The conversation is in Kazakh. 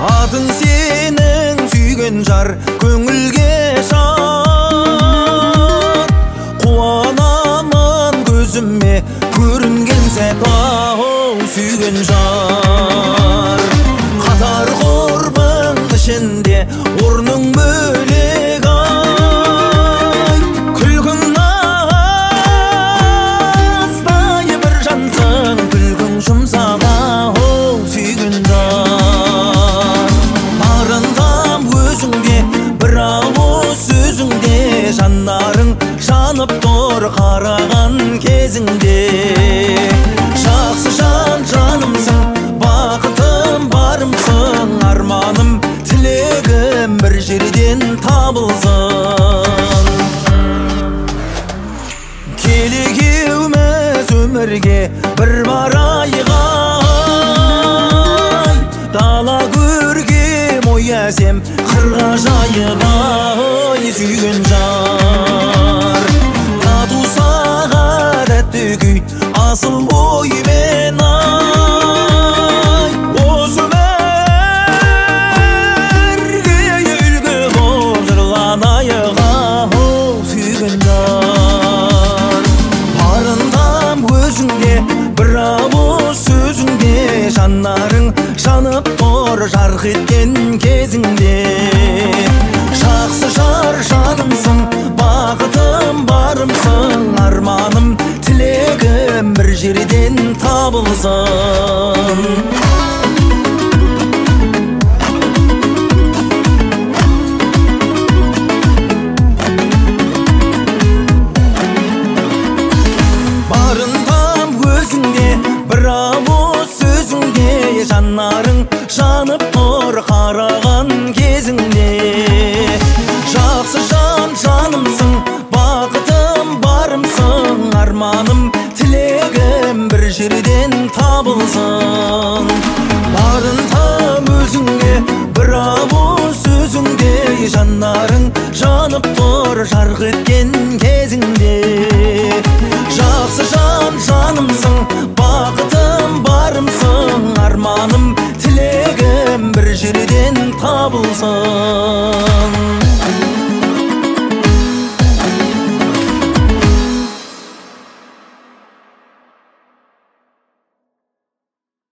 Adın senin sүйген жар көңілге шар, қуанамын көзіме көрінген сәт, сүйген жар. Қатар құрбың ішінде орның бөлек, ай күлкің наздай бір жансың, күлкің жұмсақ, сүйген жар. Арындам өзіңде бір ауыз сөзіңде, жанарың жанып тұр қараған кезіңде. Жақсы жан жанымсың, бақытым барымсың, арманым тілегім бір жерден табылсын. Келек еуміз өмірге бір барайық, ай дала көргем ой әсем қырға жайып, ай сүйген жар. Тату сағадатты күй асыл оймен, ай осы өмірге үлгі боп жырланайық, сүйген жар. Арындам өзіңде бір ауыз сөзіңде, жанарың жанып тұр жарқ еткен кезіңде. Жақсы жар жанымсың, бақытым барымсың, арманым тілегім бір жерден табылсын. Барындам өзіңде бір ауыз сөзіңде, жанарың жанып тұр қараған кезіңде. Жақсы жан жанымсың, бақытым барымсың, арманым тілегім бір жерден табылсын. Барындам өзіңде бір ауыз сөзіңде, жанарың жанып тұр жарқ еткен кезіңде. Жақсы жан жанымсың, бақытым барымсың, арманым тілегім бір жерден табылсын.